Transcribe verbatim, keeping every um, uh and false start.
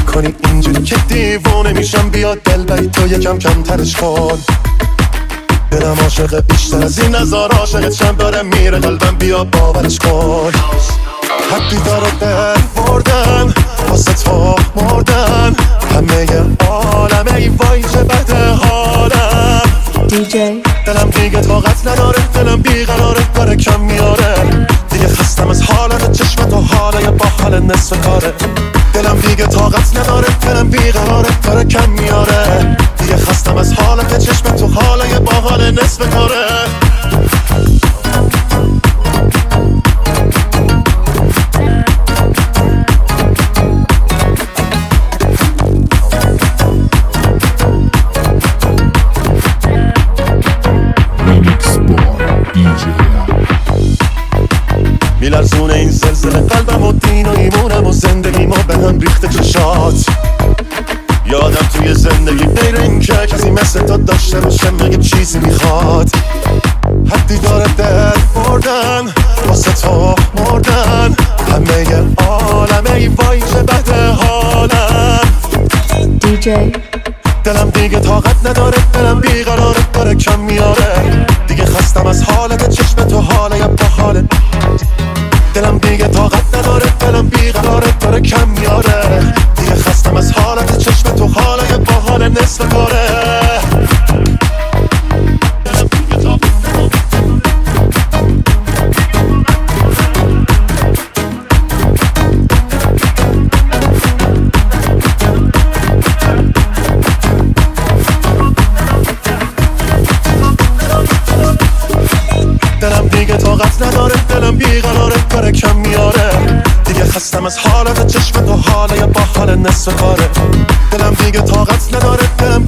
میکنی اینجوری که دیوونه میشم. بیا دل بری تو یکم کم ترش کن. دلم عاشق بیشتر از این نظار عاشقت شم داره میره قلبم. بیا باورش کن. حدی داره دل بردن واسه تو مردن. همه عالمه ای وای چه بده حالم. دی جی دلم دیگه طاقت نداره. دلم بیقراره داره کم میاره. دیگه خستم از حالت چشم تو حالای با حال نصف کاره. دلم دیگه طاقت نداره. دلم بیقراره داره کم میاره. دیگه خستم از حالت چشم تو حالای با حال نصف کاره. میلرزونه این زلزله قلبم و دین و ایمونم و زندگیمو به هم ریخته چشات. یادم توی زندگی غیر این که کسی مثل تو داشته باشه مگه چیزی میخواد. حدی داره دل بردن واسه تو مردن. همه عالمه ای وای چه بده حالم. دی جی دلم دیگه طاقت نداره. دلم بیقراره داره کم میاره. دیگه خستم از حالت چشم تو حاله با حالت. دلم دیگه طاقت نداره. دلم بیقراره داره کم میاره. دیگه خستم از حالت چشم تو حاله با حال نصف کاره. دلم دیگه طاقت نداره. دلم بیقراره داره کم میاره. دیگه خستم از حالت چشم تو حاله با حال نصف کاره. دلم دیگه طاقت نداره. دلم